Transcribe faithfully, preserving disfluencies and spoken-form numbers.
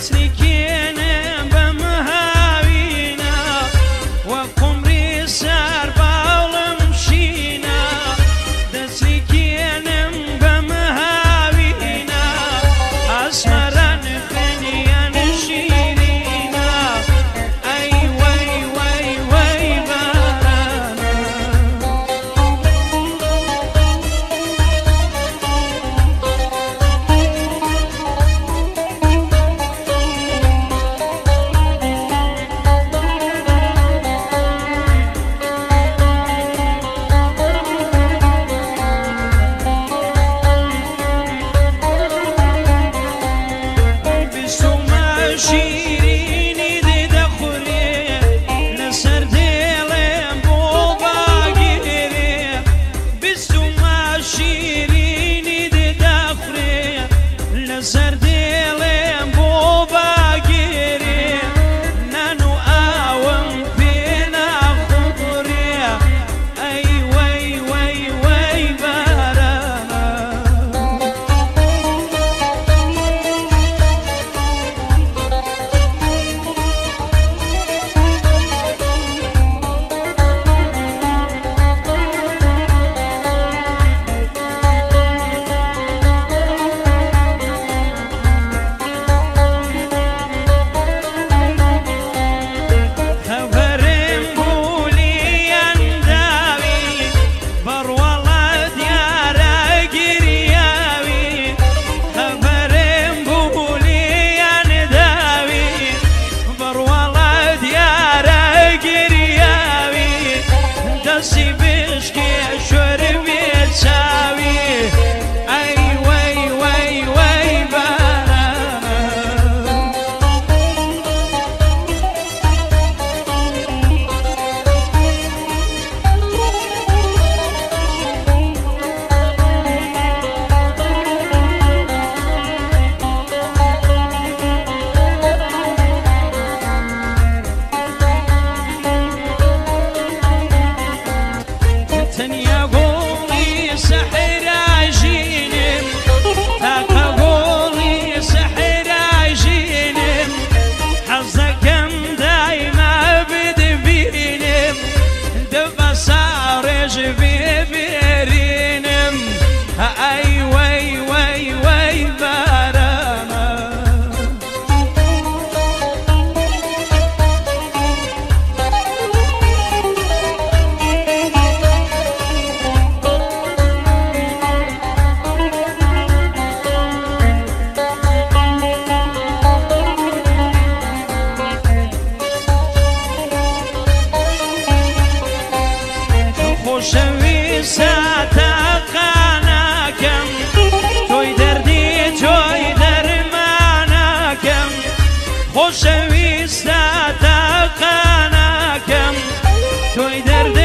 دەستێکێنم بەم هاوینە وە قومری سەر باڵم شینە دەستێکێنم بەم هاوینە ئەسمەران خەنیان شیرینە ئەی وەی وەی وەی بارانە شیرینی دەخورێ لەسەر دێڵێم بۆ باگیرێ بیستومە شیرینی دەخورێ لەسەر دێڵێم بۆ باگیرێ نان و ئاوم پێ ناخورێ ئەی وەی وەی وەی بارانە دەستی بشکێ شوێر بێچاوی ئەی وەی وەی وەی بارانە تەنیا گۆڵی سەحراژینم تاقە گۆڵی سەحراژینم حەز دەکەم دایما بدبینم دەبەسا ڕێژ بێبێرینم ئەی وەی وەی وەی بارانە خۆشەویستە تاقانەکەم تۆی دەردی تۆی دەرمانەکەم خۆشەویستە تاقانەکەم تۆی دەردی